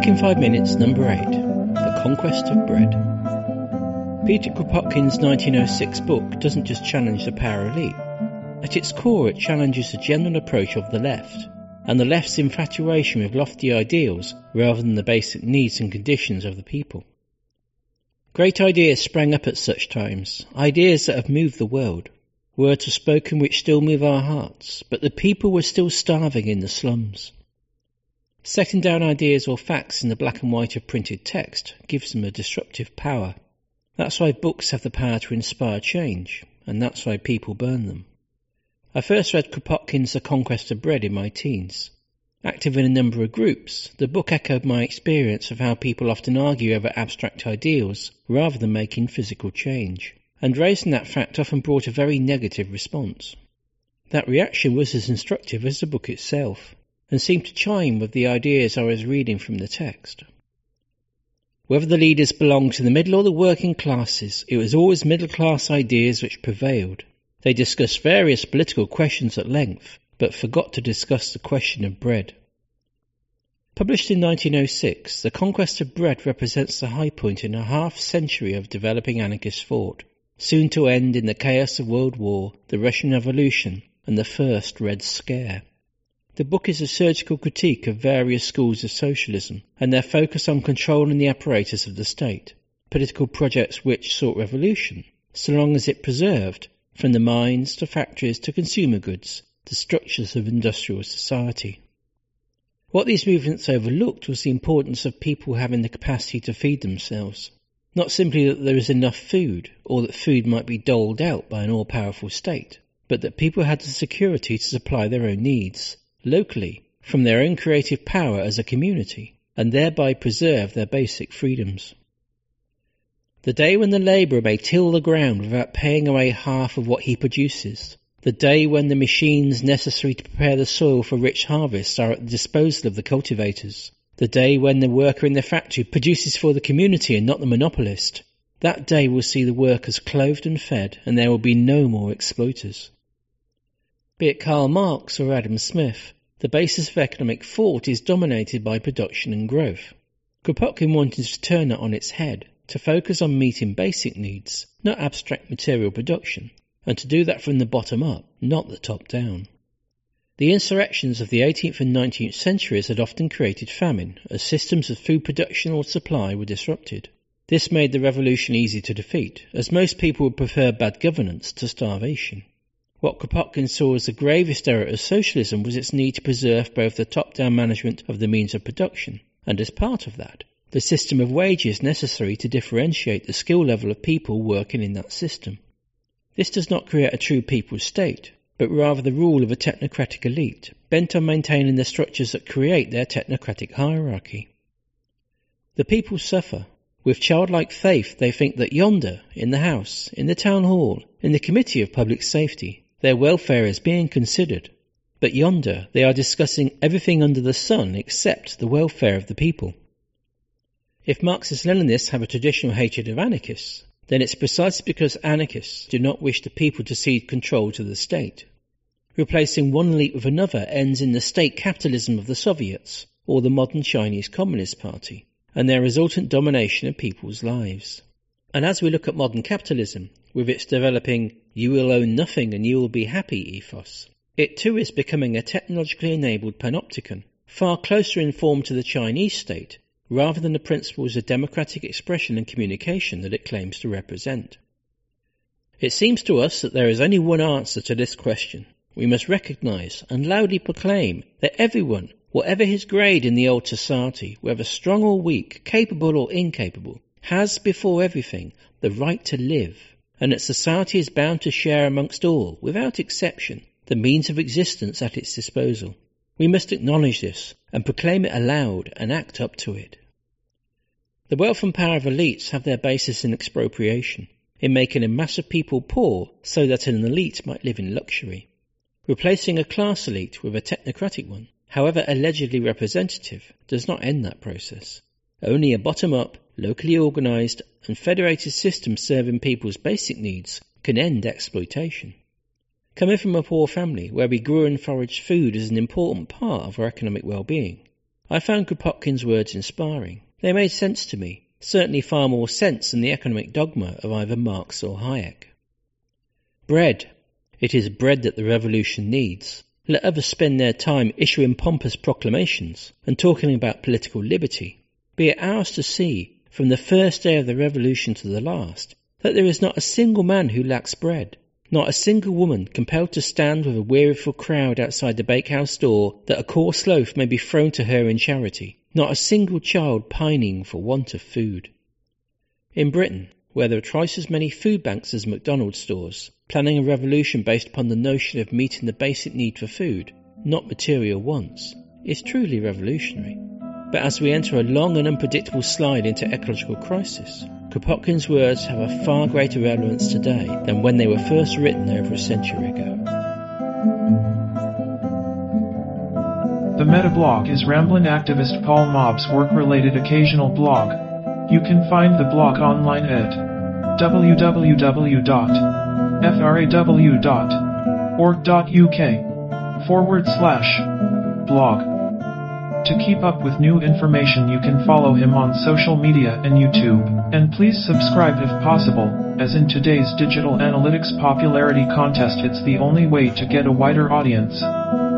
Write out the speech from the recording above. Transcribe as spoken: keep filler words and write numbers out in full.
Book in Five Minutes, number eight, The Conquest of Bread. Peter Kropotkin's nineteen oh six book doesn't just challenge the power elite. At its core, it challenges the general approach of the left, and the left's infatuation with lofty ideals rather than the basic needs and conditions of the people. Great ideas sprang up at such times, ideas that have moved the world. Words are spoken which still move our hearts, but the people were still starving in the slums. Setting down ideas or facts in the black and white of printed text gives them a disruptive power. That's why books have the power to inspire change, and that's why people burn them. I first read Kropotkin's The Conquest of Bread in my teens. Active in a number of groups, the book echoed my experience of how people often argue over abstract ideals rather than making physical change, and raising that fact often brought a very negative response. That reaction was as instructive as the book itself, and seemed to chime with the ideas I was reading from the text. Whether the leaders belonged to the middle or the working classes, it was always middle-class ideas which prevailed. They discussed various political questions at length, but forgot to discuss the question of bread. Published in nineteen oh six, The Conquest of Bread represents the high point in a half-century of developing anarchist thought, soon to end in the chaos of World War, the Russian Revolution, and the first Red Scare. The book is a surgical critique of various schools of socialism and their focus on controlling the apparatus of the state, political projects which sought revolution, so long as it preserved, from the mines to factories to consumer goods, the structures of industrial society. What these movements overlooked was the importance of people having the capacity to feed themselves. Not simply that there is enough food, or that food might be doled out by an all-powerful state, but that people had the security to supply their own needs, locally, from their own creative power as a community, and thereby preserve their basic freedoms. The day when the labourer may till the ground without paying away half of what he produces, the day when the machines necessary to prepare the soil for rich harvests are at the disposal of the cultivators, the day when the worker in the factory produces for the community and not the monopolist, that day will see the workers clothed and fed, and there will be no more exploiters. Be it Karl Marx or Adam Smith, the basis of economic thought is dominated by production and growth. Kropotkin wanted to turn that on its head, to focus on meeting basic needs, not abstract material production, and to do that from the bottom up, not the top down. The insurrections of the eighteenth and nineteenth centuries had often created famine, as systems of food production or supply were disrupted. This made the revolution easy to defeat, as most people would prefer bad governance to starvation. What Kropotkin saw as the gravest error of socialism was its need to preserve both the top-down management of the means of production, and as part of that, the system of wages necessary to differentiate the skill level of people working in that system. This does not create a true people's state, but rather the rule of a technocratic elite, bent on maintaining the structures that create their technocratic hierarchy. The people suffer. With childlike faith they think that yonder, in the House, in the Town Hall, in the Committee of Public Safety, their welfare is being considered, but yonder they are discussing everything under the sun except the welfare of the people. If Marxist-Leninists have a traditional hatred of anarchists, then it's precisely because anarchists do not wish the people to cede control to the state. Replacing one elite with another ends in the state capitalism of the Soviets or the modern Chinese Communist Party, and their resultant domination of people's lives. And as we look at modern capitalism, with its developing "you will own nothing and you will be happy" ethos, it too is becoming a technologically enabled panopticon, far closer in form to the Chinese state, rather than the principles of democratic expression and communication that it claims to represent. It seems to us that there is only one answer to this question. We must recognise and loudly proclaim that everyone, whatever his grade in the old society, whether strong or weak, capable or incapable, has before everything the right to live, and that society is bound to share amongst all, without exception, the means of existence at its disposal. We must acknowledge this, and proclaim it aloud, and act up to it. The wealth and power of elites have their basis in expropriation, in making a mass of people poor so that an elite might live in luxury. Replacing a class elite with a technocratic one, however allegedly representative, does not end that process. Only a bottom-up, locally organised and federated system serving people's basic needs can end exploitation. Coming from a poor family where we grew and foraged food as an important part of our economic well-being, I found Kropotkin's words inspiring. They made sense to me, certainly far more sense than the economic dogma of either Marx or Hayek. Bread. It is bread that the revolution needs. Let others spend their time issuing pompous proclamations and talking about political liberty. Be it ours to see, from the first day of the revolution to the last, that there is not a single man who lacks bread, not a single woman compelled to stand with a weariful crowd outside the bakehouse door that a coarse loaf may be thrown to her in charity, not a single child pining for want of food. In Britain, where there are twice as many food banks as McDonald's stores, planning a revolution based upon the notion of meeting the basic need for food, not material wants, is truly revolutionary. But as we enter a long and unpredictable slide into ecological crisis, Kropotkin's words have a far greater relevance today than when they were first written over a century ago. The Metablog is Ramblin' activist Paul Mobb's work-related occasional blog. You can find the blog online at w w w dot f r a w dot org dot u k forward slash blog. To keep up with new information, you can follow him on social media and YouTube, and please subscribe if possible, as in today's digital analytics popularity contest it's the only way to get a wider audience.